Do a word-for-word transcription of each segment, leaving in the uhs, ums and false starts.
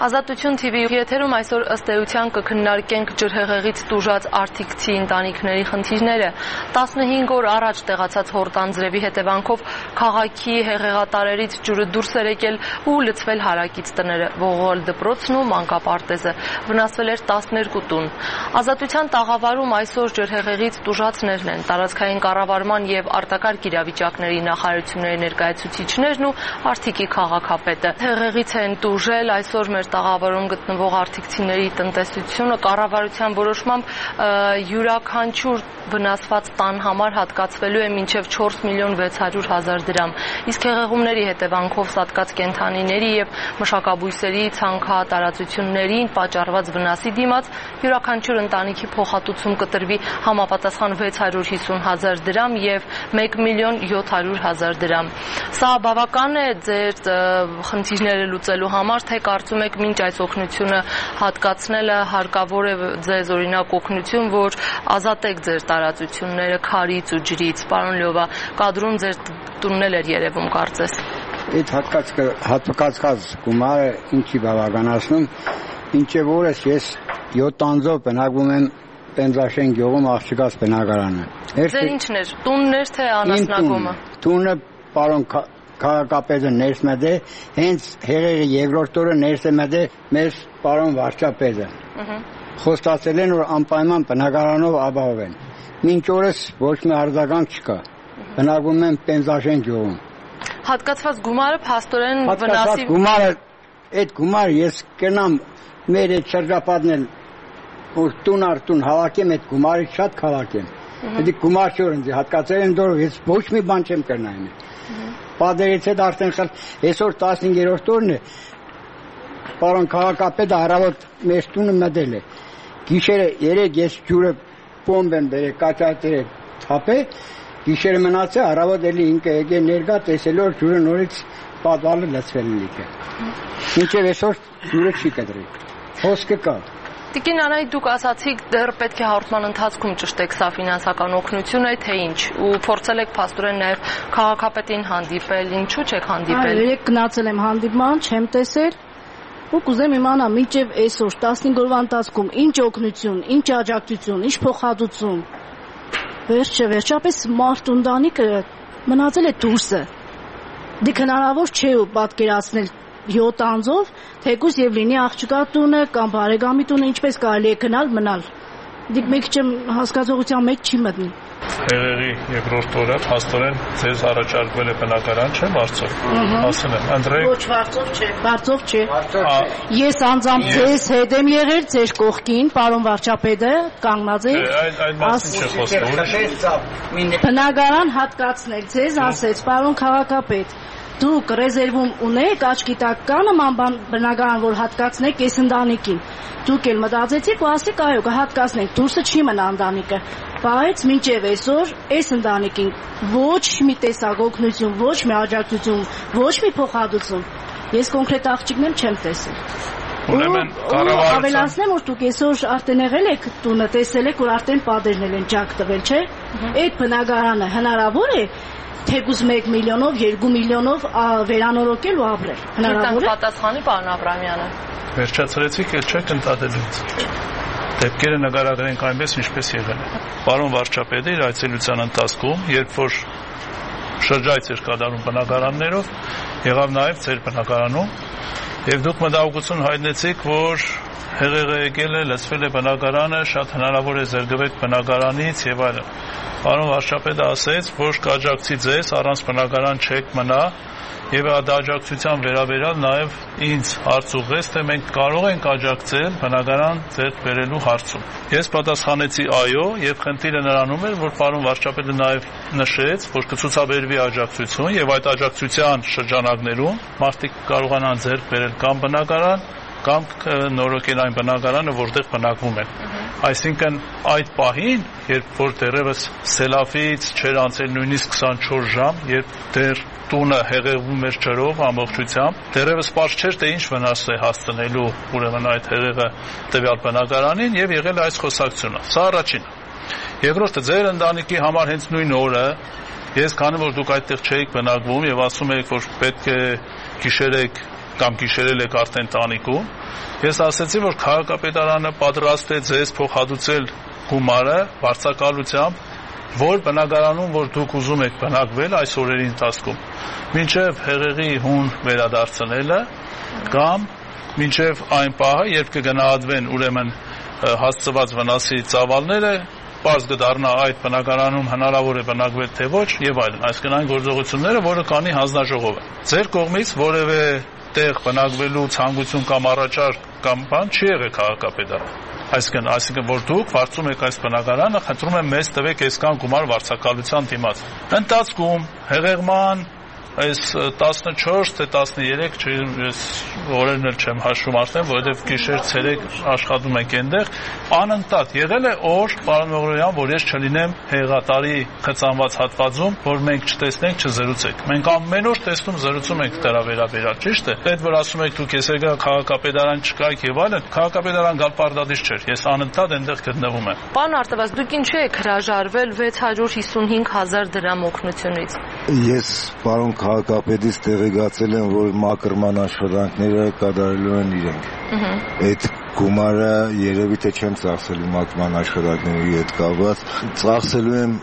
Ազատություն Թի վի եթերում այսօր ըստ էության կքննարկենք ջրհեղեղից տուժած արտիքցի ընտանիքների խնդիրները։ տասնհինգ օր առաջ տեղացած հորտանձրևի հետևանքով քաղաքի հեղեղատարերից ջուրը դուրս էր եկել ու լցվել հարակից տները, ողողել դպրոցն ու մանկապարտեզը, վնասվել էր տասներկու տուն։ Ազատության տաղավարում այսօր ջրհեղեղից տուժածներն են, տարածքային կառավարման եւ արտակարգ իրավիճակների նախարարությունների ներկայացուցիչներն ու Արտիքի քաղաքապետը։ Հեղեղից են տուժել այսօր մեր տաղավարում գտնվող արտիքցիների տնտեսությունը կառավարության որոշմամբ յուրաքանչյուր վնասված տան համար հատկացվելու է մինչև չորս միլիոն վեց հարյուր հազար դրամ։ Իսկ հեղեղումների հետևանքով սատկած կենդանիների եւ մշակաբույսերի ցանքատարածություններին պատճառված վնասի դիմաց յուրաքանչյուր ընտանիքի փոխհատուցում կտրվի համապատասխան վեց հարյուր հիսուն հազար դրամ եւ մեկ միլիոն յոթ հարյուր հազար դրամ։ Սա բավական է ձեր խնդիրները լուծելու համար, թե կարծում եք մինչ այս օգնությունը հատկացնելը հարկավոր է ձեզ օրինակ օգնություն, որ ազատեք ձեր տարածությունները քարից ու ջրից։ Պարոն Լյովա, կադրում ձեր տունն էր երևում կարծես։ Այդ հատկացած գումարը ինչի բավականացնում, ինչև օրս ես յոթ անձով բնակվում եմ Պենզաշեն գյուղում աղջկաց բնակարանը։ Ձեր ինչն էր, տունն էր թե անասնագոմը։ Տունը պարոն քաղաքապետը ներս մտե, հենց հեղեղի երկրորդ օրը ներս է մտե մեր պարոն վարչապետը։ Խոստացել են, որ անպայման բնակարանով ապահովեն։ Մինչ օրս ոչ մի արձագանք չկա։ Բնակվում են Պենզաշեն գյուղում։ Հատկացված գումարը փաստորեն վնասի։ Գումարը, այդ գումարը ես կնամ մեր այդ շրջապատն որ տուն առ տուն հավաքեմ, այդ գումարը շատ հավաքեմ։ Դա գումար չոր ինձ հատկացել են դոր ես ոչ մի բան չեմ կրնայում։ Պատերից հետ արդեն խլ այսօր տասնհինգերորդ օրն է։ Պարոն քաղաքապետը առավոտ մեր տունը մտել է։ Գիշերը երեք ես ջուրը պոմբ եմ բերել, կաճատել թափե, գիշերը մնացա, առավոտ էլի ինքը եկե ներկա տեսել որ ջուրը նորից պատվալը լցվել է։ Մինչև այսօր ջուրը չի կտրել։ Հոսքը կա։ Տիկին Անայի, դուք ասացիք դեռ պետք է հաղորդման ընթացքում ճշտեք սա ֆինանսական օգնություն է, թե ինչ, ու փորձել եք փաստորեն նաև քաղաքապետին հանդիպել, ինչու չեք հանդիպել։ Երեք գնացել եմ հանդիպման, չեմ տեսել, ու կուզեմ իմանալ մինչև այսօր տասնհինգ օրվա ընթացքում ինչ օգնություն, ինչ աջակցություն, ինչ փոխհատուցում։ Վերջը վերջապես մարդ ընտանիքը մնացել է դուրսը։ Դե հնարավոր չէ պատկերացնել յոթ անձով, թեկուզ եւ լինի աղջկա տունը կամ բարեկամի տունը, ինչպես կարելի է գնալ մնալ։ Դիք մեկ չեմ հասկացողության մեջ չի մտնի։ Հեղեղի երկրորդ օրը փաստորեն ձեզ առաջարկվել է բնակարան, չէ՞ Վարչով։ Ասել եմ, ընտրեք։ Ոչ Վարչով չէ, Վարչով չէ։ Ես անձամբ ձեզ հետ եմ եղել, ձեր կողքին, պարոն վարչապետը կանգնած է։ Այդ մասին չի խոսքը։ Բնակարան հատկացնել ձեզ ասեց, պարոն քաղաքապետ։ Դուք ռեզերվում ունեք աչքի տակ կա նման բան բնակարան, որ հատկացնեք այս ընտանիքին։ Դուք էլ մտածեցիք ու ասեք այո, կհատկացնենք, դուրսը չի մնա ընտանիքը։ Բայց մինչև այսօր այս ընտանիքին ոչ մի տեսակ օգնություն, ոչ մի աջակցություն, ոչ մի փոխհատուցում։ Ես կոնկրետ աղջիկներ չեմ տեսել։ Ուրեմն կառավարության ավելացնեմ, որ դուք այսօր արդեն եղել եք տունը, տեսել եք, որ արդեն պատերն են ջակ տվել, չէ՞։ Այդ բնակարանը հնարավոր է թեկուզ մեկ միլիոնով, երկու միլիոնով վերանորոգել ու ապրել։ Հնարավոր է։ Պատասխանի պարոն Աբրամյանը։ Վերջացրեցիք, էլ չեք ընտադելու ինձ։ Դեպքերը նկարագրենք այնպես, ինչպես եղել է։ Պարոն վարչապետը իր այցելության ընթացքում, երբ որ շրջայց էր կատարում բնակարաններով, եղավ նաև ձեր բնակարանում, եւ դուք մտահոգություն հայտնեցիք, որ հեղեղը եկել է, լցվել է բնակարանը, շատ հնարավոր է զրկվել բնակարանից եւ այլն։ Պարոն վարչապետը ասեց, որ կաջակցի ձեզ, առանց բնակարան չեք մնա եւ այդ աջակցության վերաբերյալ նաեւ ինձ հարց ուղղեց, թե մենք կարող ենք աջակցել բնակարան ձեռք բերելու հարցում։ Ես պատասխանեցի այո եւ խնդիրը նրանում էր, որ պարոն վարչապետը նաեւ նշեց, որ կցուցաբերվի աջակցություն եւ այդ աջակցության շրջանակներում մարդիկ կարողանան ձեռք բերել կամ բնակարան կամ նորոգել այն բնակարանը, որտեղ բնակվում են։ Այսինքն այդ պահին, երբ որ դեռևս սելավից չէր անցել նույնիսկ քսանչորս ժամ, երբ դեռ տունը հեղեղվում էր ջրով ամբողջությամբ, դեռևս պարզ չէր, թե ինչ վնաս է հասցնելու ուրեմն այդ հեղեղը տվյալ բնակարանին եւ եղել է այս խոսակցությունը։ Սա առաջինը։ Երկրորդը, ձեր ընտանիքի համար հենց նույն օրը ես քանի որ դուք այդտեղ չէիք բնակվում եւ ասում եք, որ պետք է գիշերեք կամ գիշերել եք արդեն տանիքում, ես ասեցի, որ քաղաքապետարանը պատրաստ է ձեզ փոխհատուցել գումարը վարձակալությամբ, որ բնակարանում, որ դուք ուզում եք բնակվել այս օրերի ընթացքում, մինչև հեղեղի հուն վերադարձնելը կամ մինչև այն պահը, երբ կգնահատվեն ուրեմն հասցված վնասի ծավալները, պարզ կդառնա այդ բնակարանում հնարավոր է բնակվել թե ոչ եւ այլն, այսինքն այն գործողությունները, որը կանի հանձնաժողովը։ Ձեր կողմից որևէ տեղ բնակվելու ցանկություն կամ առաջարկ կամ բան չի եղել քաղաքապետարան։ Այսինքն, այսինքն որ դուք վարձում եք այս բնակարանը, խնդրում եմ մեզ տվեք այսքան գումար վարձակալության դիմաց։ Ընթացքում հեղեղման այս տասնչորս թե տասներեք, ես օրերն էլ չեմ հաշվում արդեն, որովհետև գիշեր ցերեկ աշխատում ենք այնտեղ, անընդհատ եղել է օր, պարոն Մեղրոյան, որ ես չլինեմ հեղատարի խցանված հատվածում, որ մենք չտեսնենք, չզրուցենք։ Մենք ամեն օր տեսնում զրուցում ենք դրա վերաբերյալ, ճիշտ է։ Այդ որ ասում եք դուք ես եկա քաղաքապետարան չկայք եւ այլն, քաղաքապետարան գալ պարտադիր չէր։ Ես անընդհատ այնտեղ գտնվում եմ։ Պարոն Արտավաս, դուք ինչու եք հրաժարվել վեց հարյուր հիսունհինգ հազար դրամ օգնությունից։ Ես պարոն քաղաքապետից տեղեկացել եմ, որ մակրման աշխատանքները կատարելու են իրենք։ Այդ գումարը երևի թե չեմ ծախսելու մակրման աշխատանքների հետ կապված, ծախսելու եմ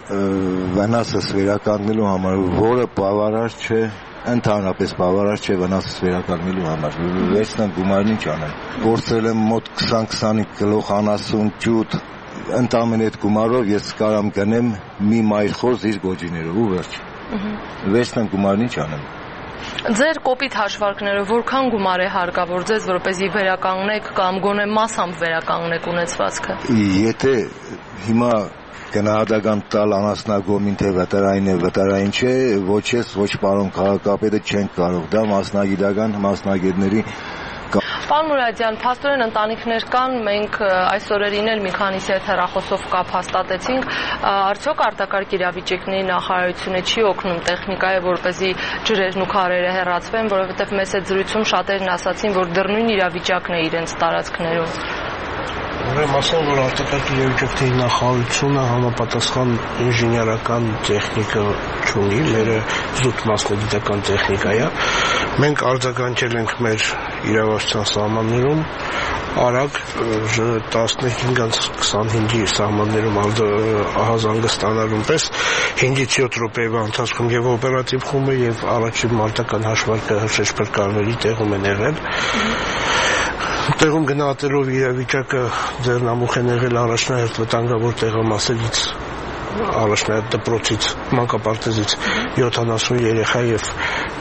վնասս վերականգնելու համար, որը բավարար չէ, ընդհանրապես բավարար չէ վնասս վերականգնելու համար։ Վերցնեմ գումարն ինչ անեմ։ Գործել եմ մոտ քսան-քսանհինգ գլուխ անասուն ջութ, ընդամենը այդ գումարով ես կարամ գնեմ մի մայր խոզ իր գոջիներով ու վերջ։ Վերցնեմ գումարն ինչ անեմ։ Ձեր կոպիտ հաշվարկները որքան գումար է հարկավոր ձեզ, որպեսզի վերականգնեք կամ գոնե մասամբ վերականգնեք ունեցվածքը։ Եթե հիմա գնահատական տալ անասնագոմին թե վտարային է, վտարային չէ, ոչ ես, ոչ պարոն քաղաքապետը չենք կարող, դա մասնագիտական մասնագետների Պարոն Մուրադյան, փաստորեն ընտանիքներ կան, մենք այս օրերին էլ մի քանիսի հետ հեռախոսով կապ հաստատեցինք, արդյոք արտակարգ իրավիճակների նախարարությունը չի օգնում տեխնիկայի, որպեսզի ջրերն ու քարերը հեռացվեն, որովհետև մեծ այդ զրույցում շատերն ասացին, որ դեռնույն իրավիճակն է իրենց տարածքներում։ Ուրեմն ասեմ, որ արտակարգ իրավիճակների նախարարությունը համապատասխան ինժեներական տեխնիկա չունի, մերը զուտ մասնագիտական տեխնիկա է։ Մենք արձագանքել ենք մեր իրավասության սահմաններում, արագ տասնհինգից քսանհինգի սահմաններում ահազանգստանալուն պես հինգից յոթ րոպեվա ընթացքում եւ օպերատիվ խումբը եւ առաջին մարտական հաշվարկը շրջպրկարների տեղում են եղել։ Տեղում գնահատելով իրավիճակը ձեռնամուխ են եղել առաջնահերթ վտանգավոր տեղամասերից, առաջնահերթ դպրոցից, մանկապարտեզից յոթանասուն երեխա եւ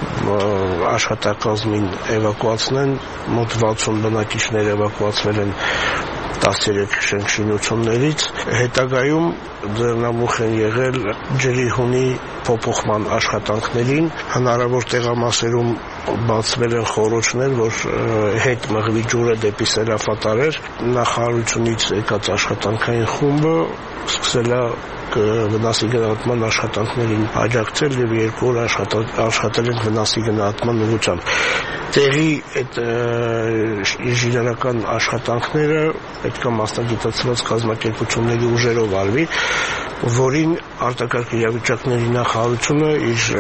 աշխատակազմին էվակուացնեն, մոտ վաթսուն բնակիչներ էվակուացվել են տասներեք շենքշինություններից, հետագայում ձեռնամուխ են եղել ջրի հունի փոփոխման աշխատանքներին, հնարավոր տեղամասերում բացվել են խոռոչներ, որ հետ մղվի ջուրը դեպի սերաֆատարեր, նախարարությունից եկած աշխատանքային խումբը սկսել է վնասի գնահատման աշխատանքներին աջակցել եւ երկու օր աշխատել են վնասի գնահատման ուղղությամբ։ Տեղի այդ ինժեներական աշխատանքները պետք է մասնագիտացված կազմակերպությունների ուժերով արվի, որին արտակարգ իրավիճակների նախարարությունը իր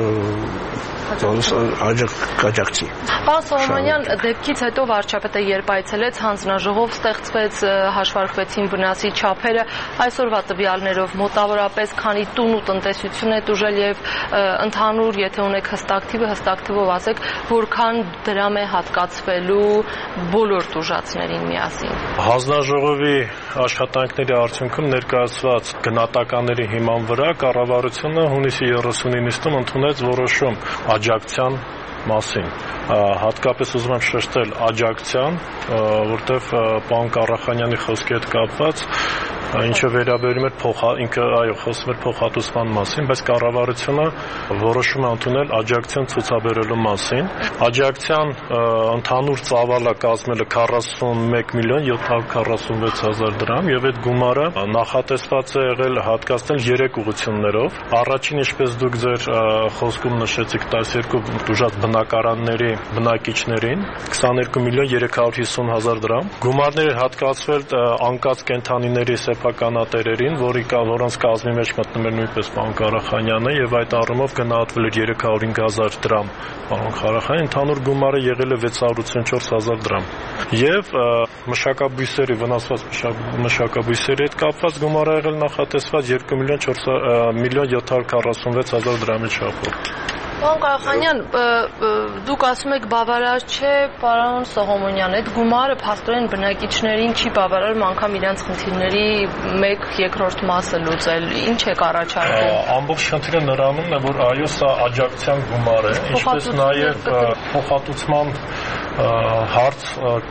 աջակցի։ Պարոն Սոլոմանյան, դեպքից հետո վարչապետը երբ այցելեց, հանձնաժողով ստեղծվեց, հաշվարկվեցին վնասի չափերը, այսօրվա տվյալներով մոտավորապես քանի տուն ու տնտեսություն է տուժել եւ ընդհանուր, եթե ունեք հստակ թիվը, հստակ թվով ասեք, որքան դրամ է հատկացվելու բոլոր տուժածներին միասին։ Հանձնաժողովի աշխատանքների արդյունքում ներկայացված գնահատականների հիման վրա կառավարությունը հունիսի երեսունին նիստում ընդունեց որոշում աջակցության մասին։ Հատկապես ուզում եմ շեշտել աջակցության, որտեղ պարոն Կառախանյանի խոսքի հետ կապված ինչը վերաբերում էր ինքը այո խոսում էր փոխհատուցման մասին, բայց կառավարությունը որոշում է ընդունել աջակցություն ցուցաբերելու մասին։ Աջակցության ընդհանուր ծավալը կազմել է քառասունմեկ միլիոն յոթ հարյուր քառասունվեց հազար դրամ եւ այդ գումարը նախատեսված է եղել հատկացնել երեք ուղղություններով։ Առաջին, ինչպես դուք ձեր խոսքում նշեցիք, տասներկու տուժած բնակարանների բնակիչներին քսաներկու միլիոն երեք հարյուր հիսուն հազար դրամ։ Գումարներ հատկացվել անկած կենդանիների սեփականատերերին, որի որոնց կազմի մեջ մտնում էր նույնպես պարոն Ղարախանյանը, եւ այդ առումով գնահատվել էր երեք հարյուր հինգ հազար դրամ պարոն Ղարախանյան, ընդհանուր գումարը եղել է վեց հարյուր ութսունչորս հազար դրամ։ Եվ մշակաբույսերի վնասված մշակաբույսերի հետ կապված գումարը եղել նախատեսված երկու միլիոն յոթ հարյուր քառասունվեց հազար դրամի չափով։ Պարոն Ղարախանյան, դուք ասում եք բավարար չէ, պարոն Սողոմոնյան, այդ գումարը փաստորեն բնակիչներին չի բավարարում անգամ իրենց խնդիրների մեկ երկրորդ մասը լուծել։ Ինչ եք առաջարկում։ Ամբողջ խնդիրը նրանում է, որ այո, սա աջակցության գումար է, ինչպես նաև փոխհատուցման հարց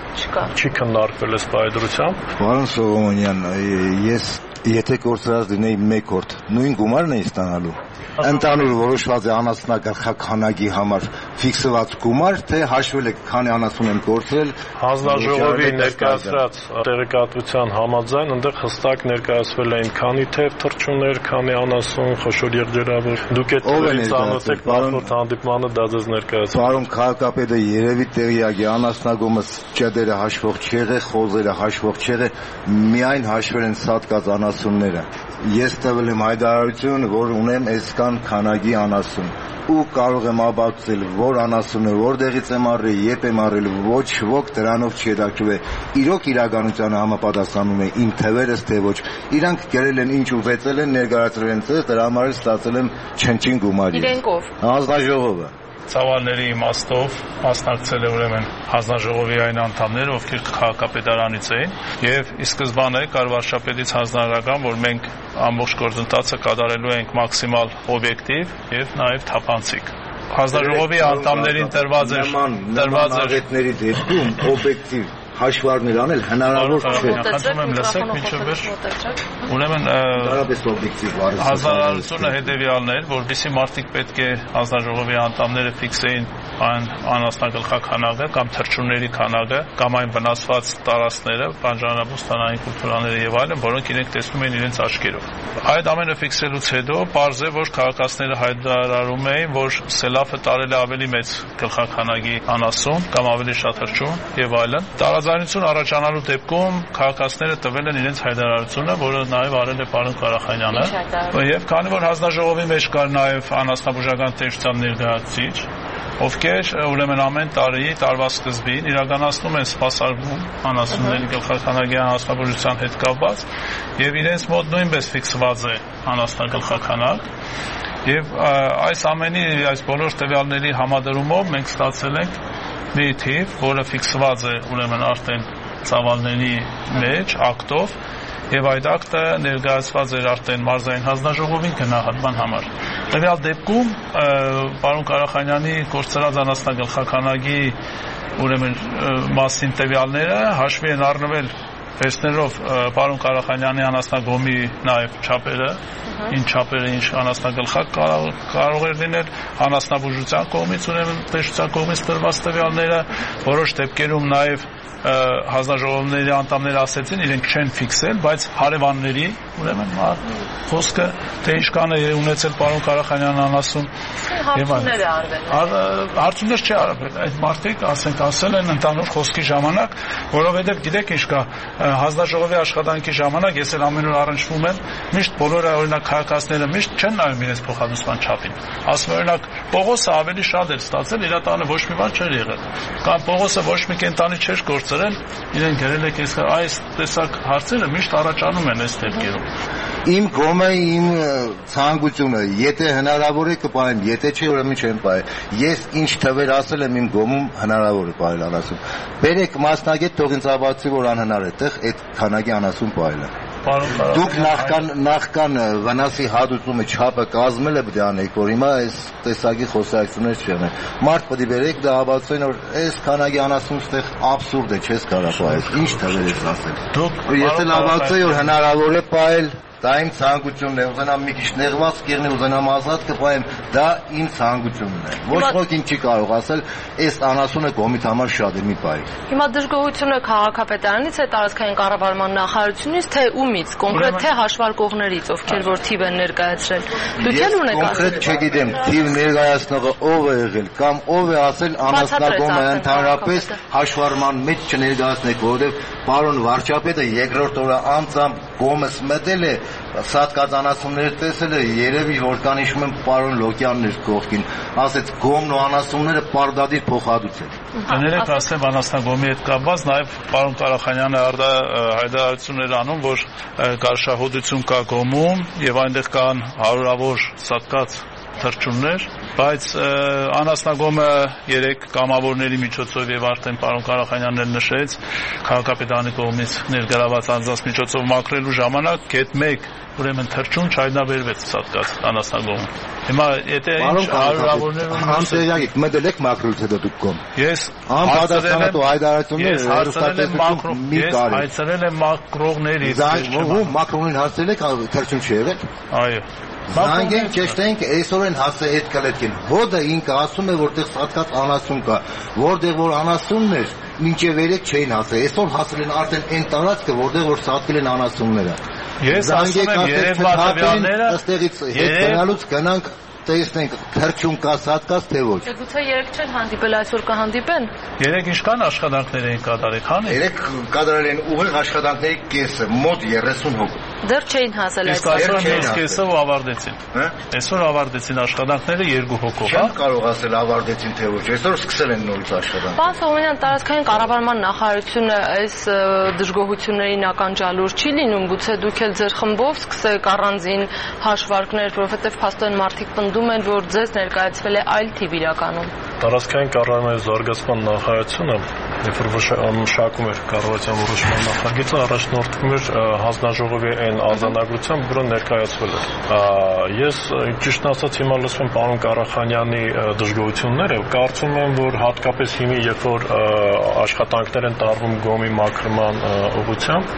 չի քննարկվել այս բայդրությամբ։ Պարոն Սողոմոնյան, ես եթե կորցրած լինեի մեկ օրդ, նույն գումարն էի ստանալու։ Ընդհանուր որոշված է անասնագլխականակի համար ֆիքսված գումար, թե հաշվել եք քանի անասուն եմ կորցրել։ Հանձնաժողովի ներկայացրած տեղեկատվության համաձայն այնտեղ հստակ ներկայացվել էին քանի թև թռչուններ, քանի անասուն, խոշոր եղջերավոր։ Դուք այդ օրից անոթ եք նախորդ հանդիպմանը դա ձեզ ներկայացրել։ Պարոն քաղաքապետը երևի տեղյակ է, անասնագոմս ճդերը հաշվող չեղե, խոզերը հաշվող չեղե, միայն հաշվել են սատկած անասունները։ Ես տվել եմ հայտարարություն, որ ունեմ այսքան քանակի անասուն ու կարող եմ ապացուցել, որ անասունը որտեղից եմ առել, երբ եմ առել, ոչ ոք դրանով չի հետաքրքրվել։ Իրոք իրականությանը համապատասխանում է իմ թվերս, թե ոչ։ Իրանք գրել են ինչ ուզեցել են, ներկայացրել են ցած, դրա համար ստացել եմ չնչին գումարի։ Իրենք ով։ Հանձնաժողովը։ Ծավալների իմաստով մասնակցել է ուրեմն հանձնաժողովի այն անդամները, ովքեր քաղաքապետարանից էին, եւ ի սկզբանե կար վարչապետից հանձնարարական, որ մենք ամբողջ գործընթացը կատարելու ենք մաքսիմալ օբյեկտիվ եւ նաեւ թափանցիկ։ Հանձնաժողովի անդամներին տրված էր տրված էր աղետների դեպքում օբյեկտիվ հաշվարկներ անել հնարավոր չէ։ Խնդրում եմ լսեք մինչև վերջ։ Ուրեմն դարաբես օբյեկտիվ հանձնարարությունը հետեւյալն էր, որովհետեւ մարդիկ պետք է հանձնաժողովի անդամները ֆիքսեին այն անասնագլխականակը կամ թռչունների քանակը կամ այն վնասված տարածքները, բանջարանաբուստանային կուլտուրաները եւ այլն, որոնք իրենք տեսնում են իրենց աչքերով։ Այդ ամենը ֆիքսելուց հետո պարզ է, որ քաղաքացիները հայտարարում էին, որ սելավը տարել է ավելի մեծ գլխականակի անասուն կամ ավելի շատ թռչուն եւ այլն։ Տարաձայնություն առաջանալու դեպքում քաղաքացիները տվել են իրենց հայտարարությունը, որը նաև արել է պարոն Ղարախանյանը, եւ քանի որ հանձնաժողովի մեջ կար նաև անասնաբուժական տեսչության ներկայացուցիչ, ովքեր ուրեմն ամեն տարի տարվա սկզբին իրականացնում են սպասարկում անասունների գլխականակի անասնաբուժության հետ կապված եւ իրենց մոտ նույնպես ֆիքսված է անասնագլխականակ եւ այս ամենի այս բոլոր տվյալների համադրումով մենք ստացել ենք մի թիվ, որը ֆիքսված է ուրեմն արդեն ծավալների մեջ ակտով եւ այդ ակտը ներկայացված էր արդեն մարզային հանձնաժողովին գնահատման համար։ Տվյալ դեպքում պարոն Ղարախանյանի կորցրած անասնագլխականակի ուրեմն մասին տվյալները հաշվի են առնվել տեսնելով պարոն Ղարախանյանի անասնագոմի նաև չափերը, ինչ չափերը, ինչ անասնագլխակ կարող էր լինել, անասնաբուժության կողմից, ուրեմն տեսչության կողմից տրված տվյալները, որոշ դեպքերում նաև հանձնաժողովների անդամները ասեցին, իրենք չեն ֆիքսել, բայց հարևանների, ուրեմն խոսքը թե ինչքան է ունեցել պարոն Ղարախանյանն անասուն հարցումներ է արվել։ Հարցումներ չի արվել, այդ մարդիկ ասենք ասել են ընդհանուր խոսքի ժամանակ, որովհետև գիտեք ինչ կա, հանձնաժողովի աշխատանքի ժամանակ ես էլ ամեն օր առնչվում եմ, միշտ բոլորը օրինակ քաղաքացիները միշտ չեն նայում իրենց փոխհատուցման չափին։ Ասում են օրինակ Պողոսը ավելի շատ էր ստացել, իր տանը ոչ մի բան չէր եղել։ Կամ Պողոսը ոչ մի կենտանի չէր կորցրել, իրեն գրել եք այս տեսակ հարցերը միշտ առաջանում են այս դեպքերում։ Իմ կողմը իմ ցանկությունը, եթե հնարավոր է կպայեմ, եթե չէ ուրեմն չեմ պայել։ Ես ինչ թվեր ասել եմ իմ կողմում հնարավոր է պայել անասուն։ Բերեք մասնագետ, թող ինձ ապացուցի, որ անհնար է տեղ այդ քանակի անասուն պայելը։ Դուք նախքան նախքան վնասի հատուցումը չափը կազմել եք դա անեք, որ հիմա այս տեսակի խոսակցություններ չեն։ Մարդ պետք է բերեք դա ապացուցեն, որ այս քանակի անասուն ստեղ աբսուրդ է, չես կարող պայել։ Ինչ թվեր ես ասել։ Դուք եթե լավացի որ հնարավոր է պայել դա իմ ցանկությունն է, ուզենամ մի քիչ նեղված կերնի, ուզենամ ազատ կպայեմ, դա իմ ցանկությունն է։ Ոչ ոք ինչ չի կարող ասել, այս անասունը կողմից համար շատ է մի բայ։ Հիմա դժգոհությունը քաղաքապետարանից է, տարածքային կառավարման նախարարությունից, թե ումից, կոնկրետ թե հաշվարկողներից, ովքեր որ թիվ են ներկայացրել։ Դուք էլ ունեք կոնկրետ չգիտեմ, թիվ ներկայացնողը ով է եղել կամ ով է ասել անասնագոմը ընդհանրապես հաշվառման մեջ չներկայացնեք, որովհետև պարոն վարչապետը երկրորդ օրը անձամբ գոմս մտել է, սատկած անասունները տեսել է, երևի որ կան հիշում եմ պարոն Լոկյաններ կողքին, ասեց գոմն ու անասունները պարդադիր փոխադուց են։ Ներեք ասեմ անասնագոմի հետ կապված, նաև պարոն Ղարախանյանը հայտարարություններ անում, որ կարշահոդություն կա գոմում եւ այնտեղ կան հարյուրավոր սատկած թռչուններ, բայց անասնագոմը երեք կամավորների միջոցով եւ արդեն պարոն Ղարախանյանն էլ նշեց քաղաքապետարանի կողմից ներգրաված անձանց միջոցով մաքրելու ժամանակ գետ մեկ ուրեմն թռչուն չայտնաբերվեց սատկած անասնագոմը։ Հիմա եթե ինչ հարյուրավորներ անտերյակ մտել եք մաքրուց հետո դուք կոմ։ Ես անպատասխանատու հայտարարություններ հերոստատեսություն մի կարի։ Հայցրել եմ մաքրողներից։ Մաքրողին հասել եք թռչուն չի եղել։ Այո։ Զանգեն ճշտենք այսօր են հասել այդ կլետքին։ Հոդը ինքը ասում է որտեղ սատկած անասուն կա, որտեղ որ անասունն էր, մինչև երեք չէին հասել։ Այսօր հասել են արդեն այն տարածքը, որտեղ որ սատկել են անասունները։ Ես ասում եմ երևա տվյալները, ըստեղից հետ գնալուց գնանք տեսնենք թռչուն կա սատկած թե ոչ։ Գուցե երեք չեն հանդիպել, այսօր կհանդիպեն։ Երեք ինչքան աշխատանքներ էին կատարել, քանի։ Երեք կատարել են ուղիղ աշխատանքների կեսը, մոտ երեսուն հոգու։ Դեռ չէին հասել այս այսօր կեսը ու ավարտեցին։ Հա։ Այսօր ավարտեցին աշխատանքները երկու հոգով, հա։ Չեմ կարող ասել ավարտեցին թե ոչ, այսօր սկսել են նորից աշխատանք։ Պարոն Սողոմոնյան, տարածքային կառավարման նախարարությունը այս դժգոհություններին ականջալուր չի լինում, գուցե դուք էլ ձեր խմբով սկսեք առանձին հաշվարկներ, որովհետև փաստորեն մարդիկ պնդում են, որ ձեզ ներկայացվել է այլ թիվ իրականում։ Տարածքային կառավարման զարգացման նախարարությունը, երբ որ մշակում էր կառավարության որոշման նախագիծը, առաջնորդվում էր հանձնաժողովի այն արձանագրությամբ, որը ներկայացվել էր։ Ես ճիշտն ասած հիմա լսում եմ պարոն Ղարախանյանի դժգոհությունները, կարծում եմ, որ հատկապես հիմա երբ որ աշխատանքներ են տարվում գոմի մաքրման ուղղությամբ,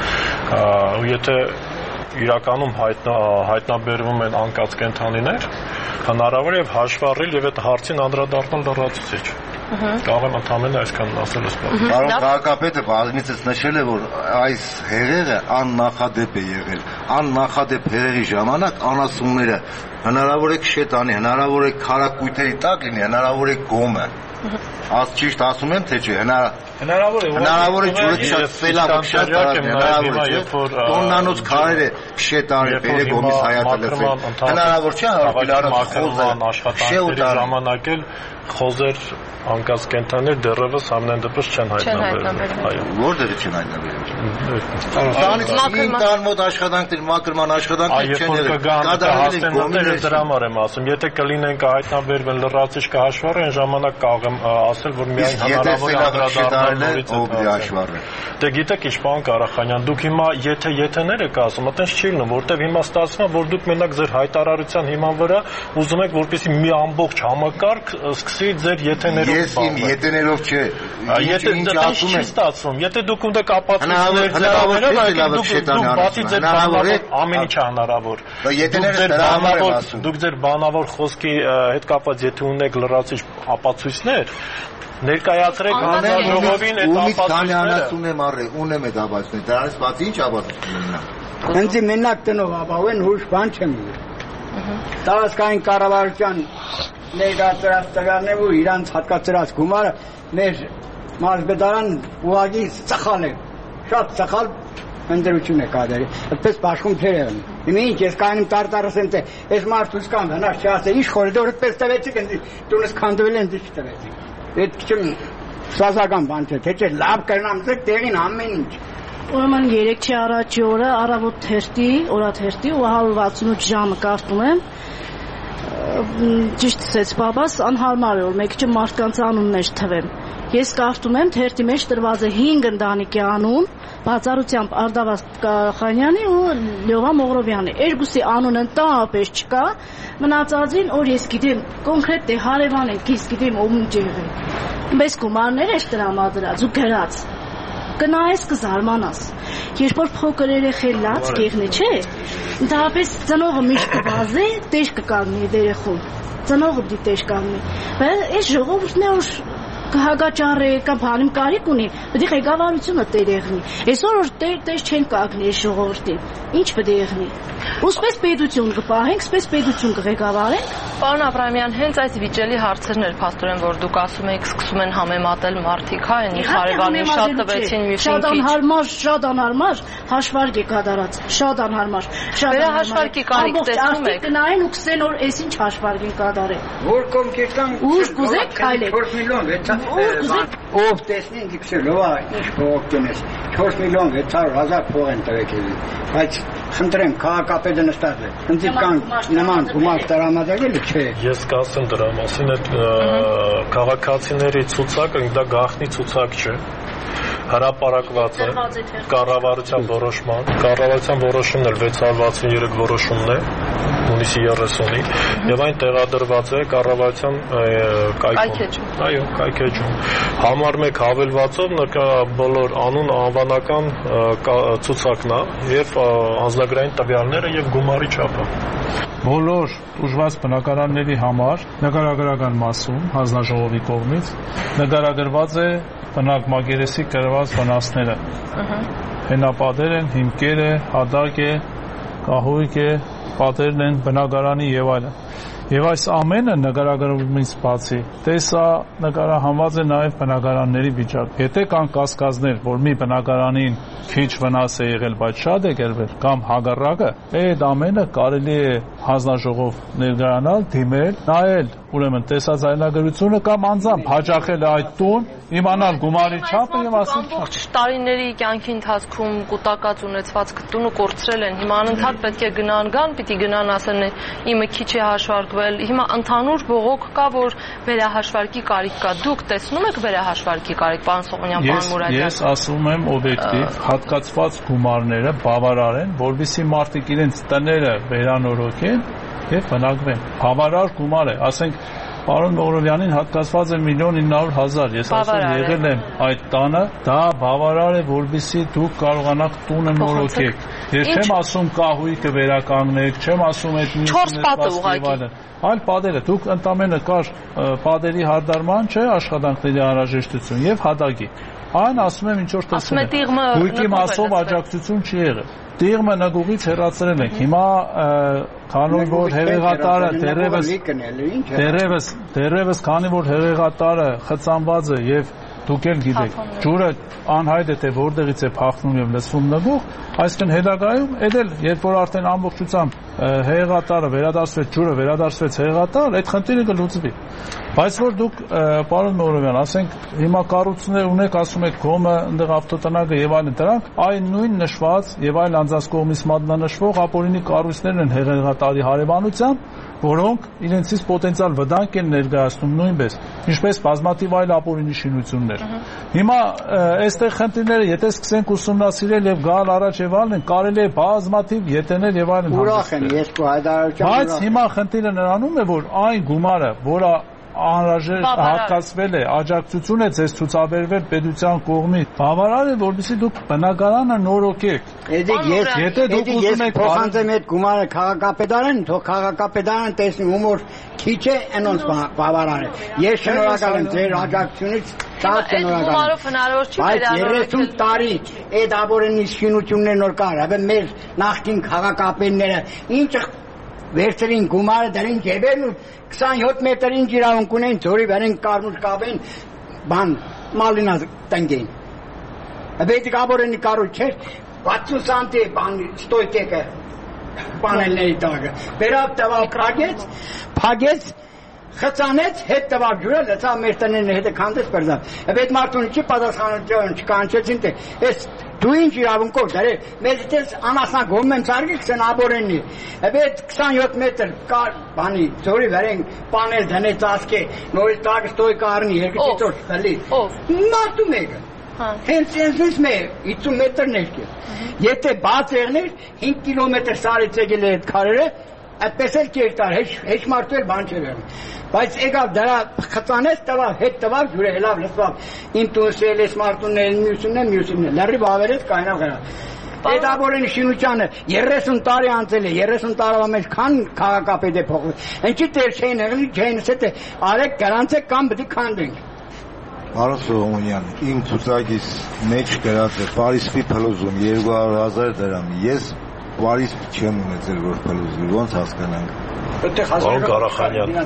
եթե իրականում հայտնա, հայտնաբերվում են անկած կենդանիներ, հնարավոր է հաշվառել եւ այդ հարցին անդրադառնալ լրացուցիչ։ Կարող եմ ընդամենը այսքան ասել ասպա։ Պարոն քաղաքապետը բազմիցս նշել է, որ այս հեղեղը աննախադեպ է եղել։ Աննախադեպ հեղեղի ժամանակ անասունները հնարավոր է քշետանի, հնարավոր է քարակույտերի տակ լինի, հնարավոր է գոմը։ Աս ճիշտ ասում եմ թե չէ, հնարավոր է հնարավոր է ջուրը շատ սելավ շատ հնարավոր է տոննանոց քարերը քշետանի բերե գոմից հայատելել հնարավոր չէ հարաբերական աշխատանքների ժամանակ էլ խոզեր անկած կենտրոններ դեռևս ամենայն դեպս չեն հայտնաբերվել։ Այո, որտեղ չեն հայտնաբերվել։ Տանից տան մոտ աշխատանքներ, մաքրման աշխատանքներ չեն եղել։ Կատարել են գոմերը դրա համար եմ ասում։ Եթե կլինեն կհայտնաբերվեն լրացիչ կհաշվառեն, ժամանակ կաղեմ ասել, որ միայն հնարավոր է անդրադառնալ։ Դե գիտեք ինչ, պարոն Ղարախանյան, դուք հիմա եթե եթեներ եք ասում, այտենց չի լինում, որտեվ հիմա ստացվում է, որ դուք մենակ ձեր հայտարարության հիման վրա ուզում եք, որպեսզի մի ամբողջ համակարգ սկսի ձեր եթեներով Ես իմ եթեներով չէ։ Եթե ինչ ասում եք, ստացվում։ Եթե դուք ունեք ապացույցներ, դուք բացի ձեր բանավոր ամեն ինչ հնարավոր։ Դուք ձեր բանավոր խոսքի հետ կապված եթե ունեք լրացիչ ապացույցներ, ներկայացրեք հանձնաժողովին այդ ապացույցները։ Ունեմ առե, ունեմ այդ ապացույցները։ Դրանից բացի ինչ ապացույց ունենա։ Հենց մենակ տնով ապահովեն հույս բան չեմ ուզում։ Տարածքային կառավարության ներկայացրած տվյալներն ու իրանց հատկացրած գումարը մեր մարզպետարան ուղղակի սխալ է, շատ սխալ ընդրություն է կատարել, այդպես բաշխում չէր եղել։ Հիմա ինչ ես կայանում տարտարս եմ թե այս մարդուց կամ հնար չասե, ինչ խորհրդոր այդպես տվեցիք, տունս քանդվել են դիշ տվեցիք։ Այդ քիչ սազական բան չէ, թե չէ լավ կրնամ ձեր տեղին ամեն ինչ։ Ուրեմն երեքի առաջի օրը առավոտ թերթի, օրաթերթի ու հարյուր վաթսունութ ժամը կարդում եմ ճիշտ ասեց բաբաս անհարմար է որ մեկ չէ մարդկանց անուններ թվեմ ես կարդում եմ թերթի մեջ տրված է հինգ ընտանիքի անուն բացառությամբ Արդավաստ Ղարախանյանի ու Լյովա Մողրովյանի երկուսի անունը ընդհանրապես չկա մնացածին որ ես գիտեմ կոնկրետ դե հարևան եք ես գիտեմ ում ջեղը բայց գումարներ է տրամադրած ու գրած կնայես կզարմանաս։ Երբ որ փոքր երեխեն լաց կեղնի, չէ։ Ընդհանրապես ծնողը միշտ կվազե, տեր կկանգնի երեխուն։ Ծնողը դի տեր կանգնի։ Բայց այս ժողովուրդն է որ կհագաճարե կամ բանում կարիք ունի, պետք է ղեկավարությունը տեր եղնի։ Այսօր որ տեր տեր չեն կանգնի այս ժողովրդին, ինչ պետք է եղնի։ Ոսպես պետություն կպահենք, սպես պետություն կղեկավարենք։ Պարոն Աբրահամյան, հենց այս վիճելի հարցերն էր փաստորեն, որ դուք ասում եք, սկսում են համեմատել մարդիկ, հա, են Ղարաբաղին շատ տվեցին մյուսին քիչ։ Շատ անհարմար, շատ անհարմար հաշվարկ է կատարած, շատ անհարմար։ Վերահաշվարկի կարիք տեսնում եք։ Կնայեն ու կսեն որ այս ինչ հաշվարկ են կատարել։ Որ կոմկետան ուր կուզեք քայլեք։ չորս միլիոն վեցա ով տեսնին դիքսելով, ինչ փող կենես։ չորս միլիոն վեց հարյուր հազար փող են տվել քեզ։ Բայց խնդրեմ, քաղաքապետը նստած է։ Ընդ կան նման գումար տրամադրել չէ։ Ես կասեմ դրա մասին, այդ քաղաքացիների ցուցակը դա գաղտնի ցուցակ չէ։ Հրապարակված է կառավարության որոշման, կառավարության որոշումն էլ վեց հարյուր վաթսուներեք որոշումն է հունիսի երեսունի եւ այն տեղադրված է կառավարության կայքում։ Այո, կայքեջում։ Համար մեկ հավելվածով նկա բոլոր անուն անվանական ցուցակն է եւ անձնագրային տվյալները եւ գումարի չափը։ Բոլոր ուժված բնակարանների համար նկարագրական մասում հանձնաժողովի կողմից նկարագրված է բնակ մակերեսի կրված վնասները։ Հենապատեր են, հիմքեր է, հատակ է, կահույք է, պատերն են, բնակարանի եւ այլն։ Եվ այս ամենը նկարագրումից բացի, տեսա նկարահանված է նաև բնակարանների վիճակ։ Եթե կան կասկածներ, որ մի բնակարանին քիչ վնաս է եղել, բայց շատ է կերվել, կամ հակառակը, այդ ամենը կարելի է հանձնաժողով ներկայանալ, դիմել, նայել, ուրեմն տեսած այլագրությունը կամ անձամբ հաճախել այդ տուն, իմանալ գումարի չափը եւ ասել ամբողջ տարիների կյանքի ընթացքում կուտակած ունեցվածքը տունը կորցրել են։ Հիմա անընդհատ պետք է գնան գան, պիտի գնան ասեն իմը քիչ է հաշվարկվել։ Հիմա ընդհանուր բողոք կա, որ վերահաշվարկի կարիք կա։ Դուք տեսնում եք վերահաշվարկի կարիք, պարոն Սողոնյան, պարոն Մուրադյան։ Ես ասում եմ օբյեկտիվ, հատկացված գումարները բավարար են, որովհետեւ մարդիկ իրենց տները վերանորոգեն եւ բնակվեն։ Բավարար գումար է, ասենք Պարոն Մողրովյանին հատկացված է միլիոն ինը հարյուր հազար, ես ասում եղել եմ այդ տանը, դա բավարար է, որովհետեւ դուք կարողանաք տունը նորոգեք։ Ես չեմ ասում կահույքը վերականգնեք, չեմ ասում այդ մյուսը այլ պատերը, դուք ընդամենը կար պատերի հարդարման չէ աշխատանքների անհրաժեշտություն եւ հատակի։ Այն ասում եմ ինչ որ տեսնում եմ։ Գույքի մասով աջակցություն չի եղել։ Տիղմը նգուղից հեռացրել ենք։ Հիմա քանի որ հեղեղատարը դերևս դերևս դերևս քանի որ հեղեղատարը խծանված է եւ դուք էլ գիտեք, ջուրը անհայտ է թե որտեղից է փախնում եւ լցվում նգուղ, այսինքն հետագայում էդել երբ որ արդեն ամբողջությամբ հեղեղատարը վերադարձվեց, ջուրը վերադարձվեց հեղեղատար, այդ խնդիրը կլուծվի։ Բայց որ դուք պարոն Մորովյան, ասենք հիմա կառույցներ ունեք, ասում եք գոմը, այնտեղ ավտոտնակը եւ այլն, դրանք այն նույն նշված եւ այլ անձանց կողմից մատնանշվող ապօրինի կառույցներն են հեղեղատարի հարևանությամբ, որոնք իրենցից պոտենցիալ վտանգ են ներկայացնում նույնպես, ինչպես բազմաթիվ այլ ապօրինի շինություններ։ Հիմա այստեղ խնդիրները, եթե սկսենք ուսումնասիրել եւ գալ առաջ եւ այլն, կարելի է բազմաթիվ յետեներ եւ այլն։ Ուրախ եմ ես քո հայտարարությամբ։ Բայց հիմա խնդիրը նրանում է, որ այն գումարը, որը անհրաժեշտ հատկացվել է, աջակցություն է ձեզ ցուցաբերվել պետության կողմից, բավարար է, որովհետեւ դուք բնակարանը նորոգեք։ Եթե դուք ուզում եք փոխանցեմ այդ գումարը քաղաքապետարան, թող քաղաքապետարան տեսնի ում որ քիչ է, այնոնց բավարար է։ Ես շնորհակալ եմ ձեր աջակցությունից, շատ շնորհակալ եմ։ Բայց երեսուն տարի այդ ապօրինի շինություններն նոր կար, հəbə մեր նախկին քաղաքապետները ինչ վերցրին գումարը դրին ջեբերն ու քսանյոթ մետրին ջիրավունք ունեն ձորի վերին կարմուր կապեն բան մալինա տնկեն այդ գաբորենի կարույց չէ վաթսուն սանտի բան ստոյկեկը պանելների տակը վերավ տվավ կրագեց փագեց խծանեց հետ տվավ ջուրը լծավ մեր տնեն հետը քանդեց բրդավ այդ մարդուն չի պատասխանատվություն չկանչեցին թե այս դու ինչ իրավունքով դարե մեզ դες անասան գոմեն ծարգի քսան աբորենի այդ քսանյոթ մետր կար բանի ծորի վերեն պանել դնեց ասկե նորից տակ ստոյկը առնի երկու ծոր խլի մարդու մեկը հենց ինձ մե հիսուն մետր ներքև եթե բաց եղներ հինգ կիլոմետր սարից եկել է այդ քարերը այդպես էլ կերտար, հեչ մարդու էլ բան չէր եղել։ Բայց եկավ դրա խծանեց տվավ, հետ տվավ, ջուրը հելավ, լսվավ։ Իմ տունսը էլ էս մարդունն մյուսինն է, մյուսինն է։ Լրիվ ավերեց կայնավ գնա։ Այդ ապորեն շինությանը երեսուն տարի անցել է, երեսուն տարվա մեջ քան քաղաքապետ է փոխվել։ Ինչի տեր չէին եղել, չէին ասել, արեք գրանցեք կամ պետք է քանդենք։ Պարոն Սողոմոնյան, իմ ցուցակից մեջ գրած է Փարիսպի փլուզում երկու հարյուր հազար դրամ։ Ես Փարիսպ չեմ ունեցել, որ փլուզի, ոնց հասկանանք։ Պարոն Ղարախանյան,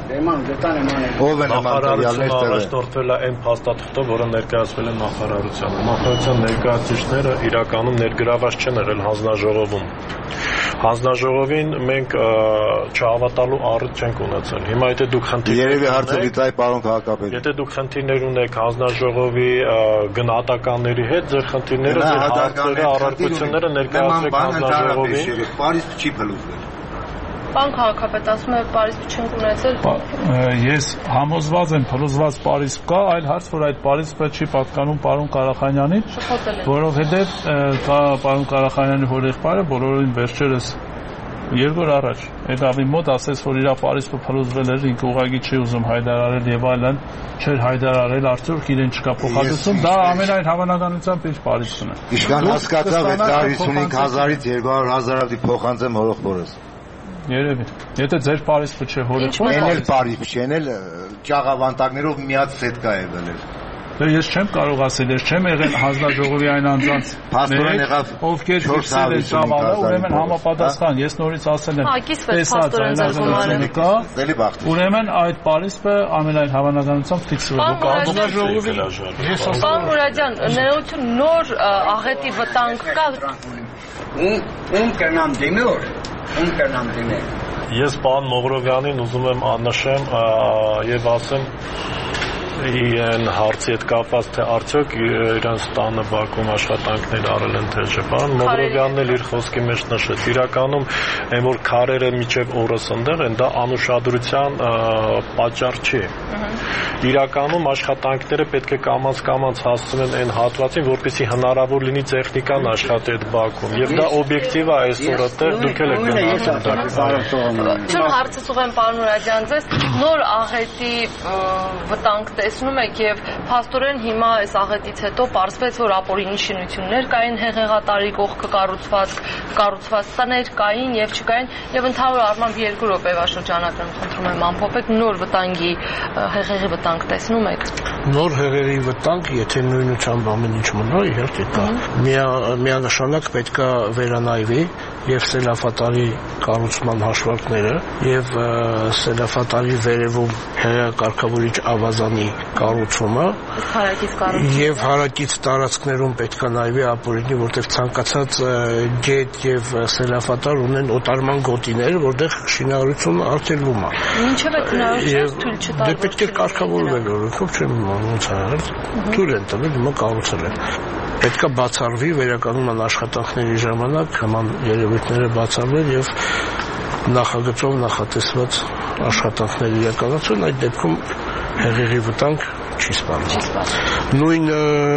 ով է նախարարությունը առաջնորդվել է այն փաստաթղթով, որը ներկայացվել է նախարարությանը։ Նախարարության ներկայացուցիչները իրականում ներգրաված չեն եղել հանձնաժողովում։ Հանձնաժողովին մենք չհավատալու առիթ չենք ունեցել։ Հիմա եթե դուք խնդիրներ Երևի հարցը դիտայ պարոն քաղաքապետ։ Եթե դուք խնդիրներ ունեք հանձնաժողովի գնահատականների հետ, ձեր խնդիրները, ձեր հարցերը, առարկությունները ներկայացրեք հանձնաժողովին։ Փարիսպ չի փլուզվել։ Պարոն քաղաքապետ, ասում է Փարիսպ չենք ունեցել։ Ես համոզված եմ փլուզված Փարիսպ կա, այլ հարց որ այդ Փարիսպը չի պատկանում պարոն Ղարախանյանին, որովհետև պարոն Ղարախանյանի հորեղբայրը բոլորին վերջերս երկու օր առաջ եկավ իմ մոտ, ասեց որ իր Փարիսպը փլուզվել էր, ինքը ուղղակի չի ուզում հայտարարել եւ այլն, չէր հայտարարել, արդյոք իրեն չկա փոխհատուցում, դա ամենայն հավանականությամբ իր Փարիսպն է։ Իշքան հասկացավ այդ հիսունհինգ հազարից երկու հարյուր հազարի փոխանցեմ հորեղբորս։ Երևի։ Եթե ձեր Փարիսպը չէ հորեղբորը, այն էլ Փարիսպ չէ, այն էլ ճաղավանդակներով միած սետկա է եղել։ Դե ես չեմ կարող ասել, ես չեմ եղել հանձնաժողովի այն անձանց, ովքեր քսել են ծավալը, ուրեմն համապատասխան, ես նորից ասել եմ, տեսած այնազնությունը կա, ուրեմն այդ Փարիսպը ամենայն հավանականությամբ ֆիքսվել է հանձնաժողովի։ Պարոն Մուրադյան, ներողություն, նոր աղետի վտանգ կա։ Ում կնամ դիմոր, ում կնամ դիմեր։ Ես պարոն Մողրովյանին ուզում եմ աննշեմ եւ ասեմ իրեն հարցի հետ կապված թե արդյոք իրենց տանը Բաքվում աշխատանքներ արել են թե չէ։ Պարոն Մողրովյանն էլ իր խոսքի մեջ նշեց, իրականում այն որ քարերը միջև օրս ընդեղ են, դա անուշադրության պատճառ չի։ Իրականում աշխատանքները պետք է կամաց-կամաց հասցնեն այն հատվածին, որպեսզի հնարավոր լինի տեխնիկան աշխատի այդ Բաքվում։ Եվ դա օբյեկտիվ է այսօր այդտեղ դուք էլ եք գնահատում։ Չեմ հարցից ուղեմ պարոն Մուրադյան, ձեզ նոր աղետի վտանգ տեսնում եք եւ փաստորեն հիմա այս աղետից հետո պարզվեց որ ապօրինի շինություններ կային հեղեղատարի կողքը կառուցված կառուցված տներ կային եւ չկային եւ ընդհանուր առմամբ երկու րոպեվա շրջանակում խնդրում եմ ամփոփեք նոր վտանգի հեղեղի վտանգ տեսնում եք նոր հեղեղի վտանգ եթե նույնությամբ ամեն ինչ մնա իհարկե կա միանշանակ պետքա վերանայվի եւ Սելավատարի կառուցման հաշվարկները եւ Սելավատարի վերևում հեղեղակարգավորիչ ավազանի կառուցումը եւ հարակից տարածքներում պետքա նայվի ապօրինի, որտեղ ցանկացած գետ եւ Սելավատար ունեն օտարման գոտիներ, որտեղ շինարարությունը արգելվում է։ Ինչեւ է հնարավոր թույլ չտալ։ Դե պետք է կարգավորվել օրենքով, չեմ ոնց արել։ Թույլ են տվել, հիմա կառուցել են։ Պետքա բացառվի վերականգնման աշխատանքների ժամանակ նման երևույթները բացառվել եւ նախագծով նախատեսված աշխատանքների իրականացում այդ դեպքում հեղեղի վտանգ չի սպառնում։ Նույն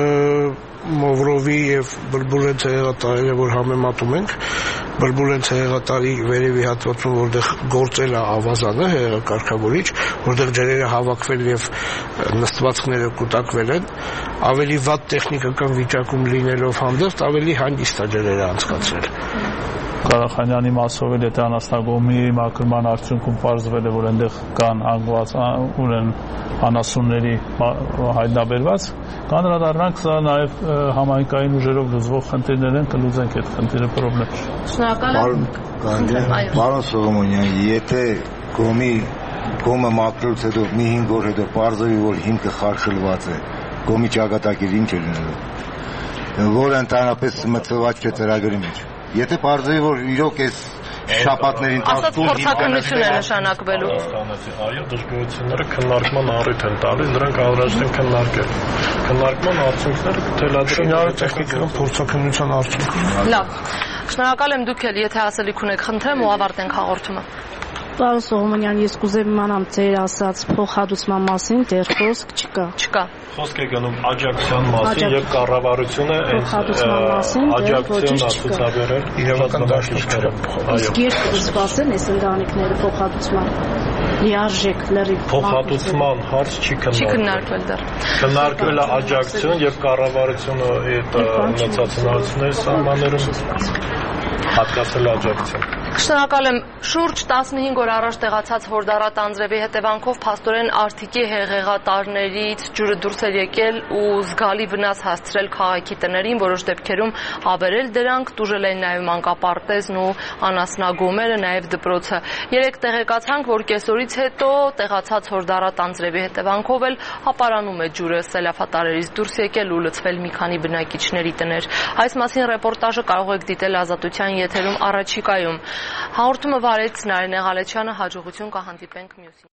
Մովրովի եւ Բլբուլենց հեղեղատարի որ համեմատում ենք, Բլբուլենց հեղեղատարի վերևի հատվածում որտեղ գործել է ավազանը հեղեղակարգավորիչ, որտեղ ջրերը հավաքվել եւ նստվածքները կուտակվել են, ավելի վատ տեխնիկական վիճակում լինելով հանդերձ ավելի հանգիստ է ջրերը անցկացրել։ Ղարախանյանի մասով էլ եթե անասնագոմի մաքրման արդյունքում պարզվել է որ այնտեղ կան անգված ունեն անասունների հայտնաբերված կանրադառնանք սա նաև համայնքային ուժերով լուծվող խնդիրներ են կլուծենք այդ խնդիրը պրոբլեմ շնորհակալ եմ Պարոն Սողոմոնյան եթե գոմի գոմը մաքրելուց հետո մի հինգ օր հետո պարզվի որ հիմքը խարխլված է գոմի ճակատագիր ինչ է լինելու որ ընդհանրապես մտցված չէ ծրագրի մեջ Եթե պարզվի որ իրոք էս շաբաթների ընթացքում փորձակնություն է նշանակվելու այո դժգոհությունները քննարկման առիթ են տալիս դրանք անհրաժեշտ են քննարկել քննարկման արդյունքները կթելադրեն շինարարական տեխնիկական փորձակնության արդյունքները լավ շնորհակալ եմ դուք էլ եթե ասելիք ունեք խնդրեմ ու ավարտենք հաղորդումը Պարոն Սողոմոնյան, ես կուզեմ իմանամ ձեր ասած փոխհատուցման մասին դեռ խոսք չկա։ Չկա։ Խոսք է գնում աջակցության մասին եւ կառավարությունը աջակցություն ցուցաբերել իրավական դաշտերը։ Իսկ երբ կսպասեն այս ընտանիքները փոխհատուցման լիարժեք լրիվ փոխհատուցման հարց չի քննարկվել դեռ։ Քննարկվել է աջակցություն եւ կառավարությունը այդ ունեցած հնարավորությունների սահմաններում հատկացել աջակցություն։ Շնորհակալ եմ։ Շուրջ տասնհինգ օր առաջ տեղացած հորդառատ անձրևի հետևանքով փաստորեն Արթիկի հեղեղատարներից ջուրը դուրս էր եկել ու զգալի վնաս հասցրել քաղաքի տներին, որոշ դեպքերում ավերել դրանք, տուժել են նաև մանկապարտեզն ու անասնագոմերը, նաև դպրոցը։ Երեք տեղեկացանք, որ կեսօրից հետո տեղացած հորդառատ անձրևի հետևանքով էլ հապարանում է ջուրը սելավատարերից դուրս եկել ու լցվել մի քանի բնակիչների տներ։ Այս մասին ռեպորտաժը կարող եք դիտել Ազատության եթերում առաջիկայում։ Հաղորդումը վարեց Նարինե Ղալեչյանը, հաջողություն կհանդիպենք մյուսին։